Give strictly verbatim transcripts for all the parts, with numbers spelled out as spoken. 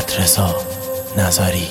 حامد رضا نظری.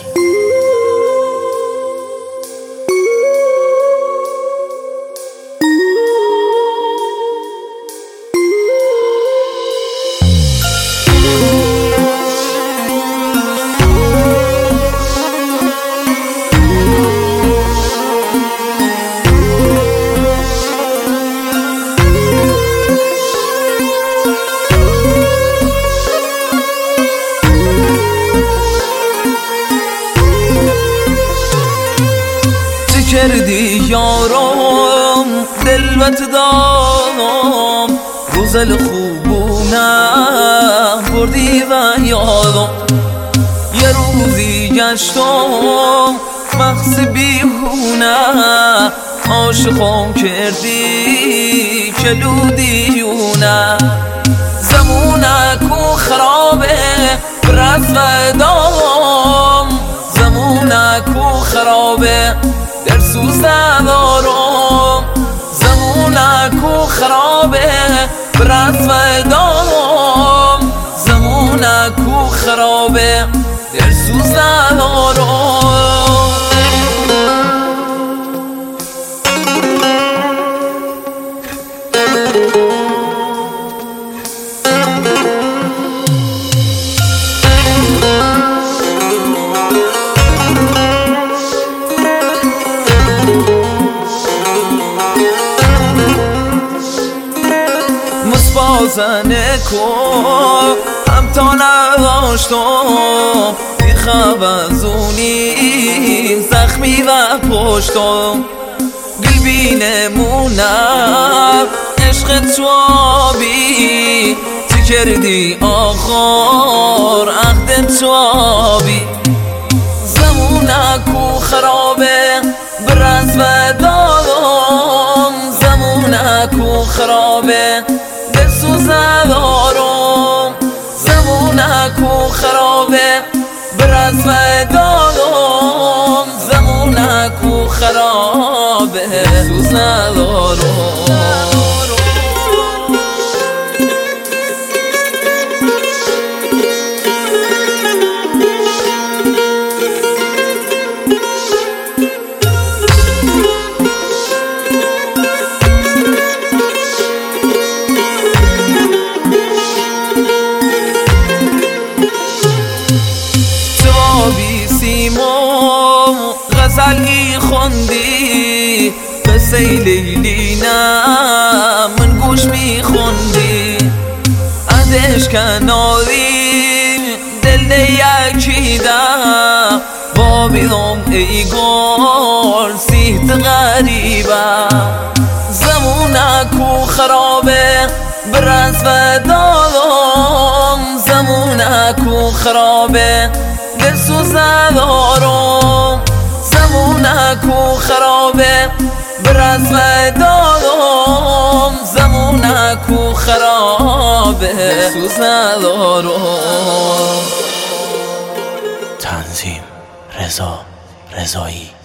کردی یارم دلبت دارم روزل خوبونم بردی و یادم یه روزی گشتم مخص بیهونه عاشقم کردی کلودیونه زمونک و خرابه برس و دام زمونک و خرابه در سوز ندارم زمونک و خرابه برس و دام زمونک و خرابه در سوز ندارم. مسبازنه کن هم تا نداشتم بیخواب از اونی زخمی و پشتم گل نمونم عشق توابی چی کردی آخر عهد توابی زمونک و خرابه برس و دادم زمونک و خرابه سوز ندارم زمونک و خرابه برس و دادم زمونک و خرابه سوز ندارم. غزلی خوندی قصه لیلی نه من گوش می خوندی ازش کناری دل یکی ده با بیدم ای گل سیت غریبه زمونک و خرابه برس و دادم زمونک و خرابه دل سوز ندارم زمونک و خرابه برس و دادم زمونک و خرابه سوز ندارم. تنظیم رضا رضایی.